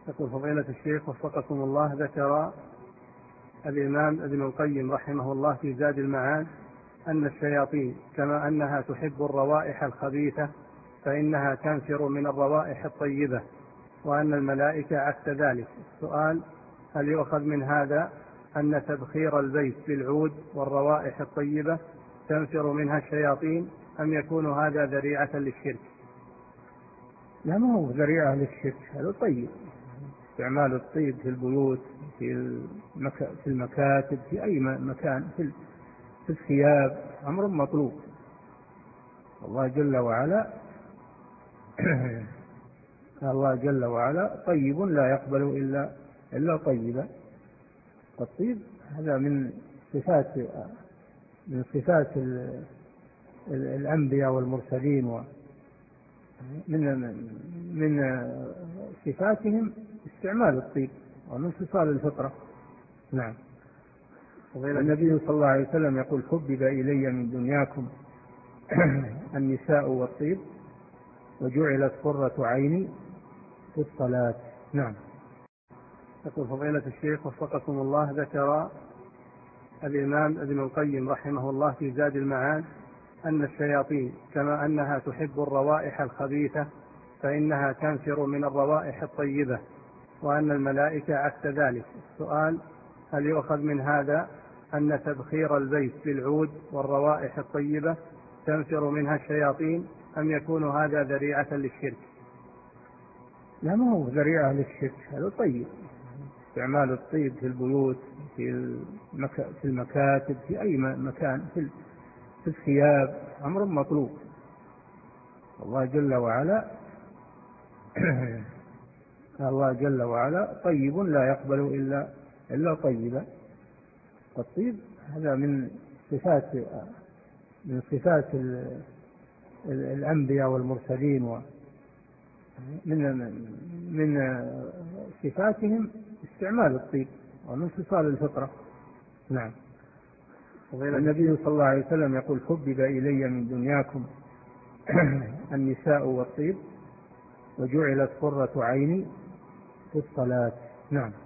يقول فضيلة الشيخ وفقكم الله، ذكر الإمام ابن القيم رحمه الله في زاد المعاد أن الشياطين كما أنها تحب الروائح الخبيثة فإنها تنفر من الروائح الطيبة، وأن الملائكة عكس ذلك. السؤال: هل يؤخذ من هذا أن تبخير البيت بالعود والروائح الطيبة تنفر منها الشياطين، أم يكون هذا ذريعة للشرك؟ لا، ما هو ذريعة للشرك، هذا طيب. استعمال الطيب في البيوت، في المكاتب، في أي مكان، في الثياب، أمر مطلوب. الله جل وعلا طيب لا يقبل إلا طيبا. الطيب هذا من صفات الأنبياء والمرسلين، من صفاتهم استعمال الطيب، ومن خصال الفطرة. نعم. النبي صلى الله عليه وسلم يقول: حبب إلي من دنياكم النساء والطيب وجعلت قرة عيني في الصلاة. نعم. يقول فضيلة الشيخ وفقكم الله، ذكر الإمام ابن القيم رحمه الله في زاد المعاد أن الشياطين كما أنها تحب الروائح الخبيثة فإنها تنفر من الروائح الطيبة، وأن الملائكة عكس ذلك. السؤال: هل يؤخذ من هذا أن تبخير البيت بالعود والروائح الطيبة تنفر منها الشياطين، أم يكون هذا ذريعة للشرك؟ لا، ما هو ذريعة للشرك، هذا طيب. استعمال الطيب في البيوت، في المكاتب، في أي مكان، في الثياب، أمر مطلوب. الله جل وعلا طيب لا يقبل إلا طيبا. الطيب هذا من صفات الأنبياء والمرسلين، من صفاتهم استعمال الطيب، ومن خصال الفطرة. نعم. النبي صلى الله عليه وسلم يقول: حبب إلي من دنياكم النساء والطيب وجعلت قرة عيني في الصلاة. نعم.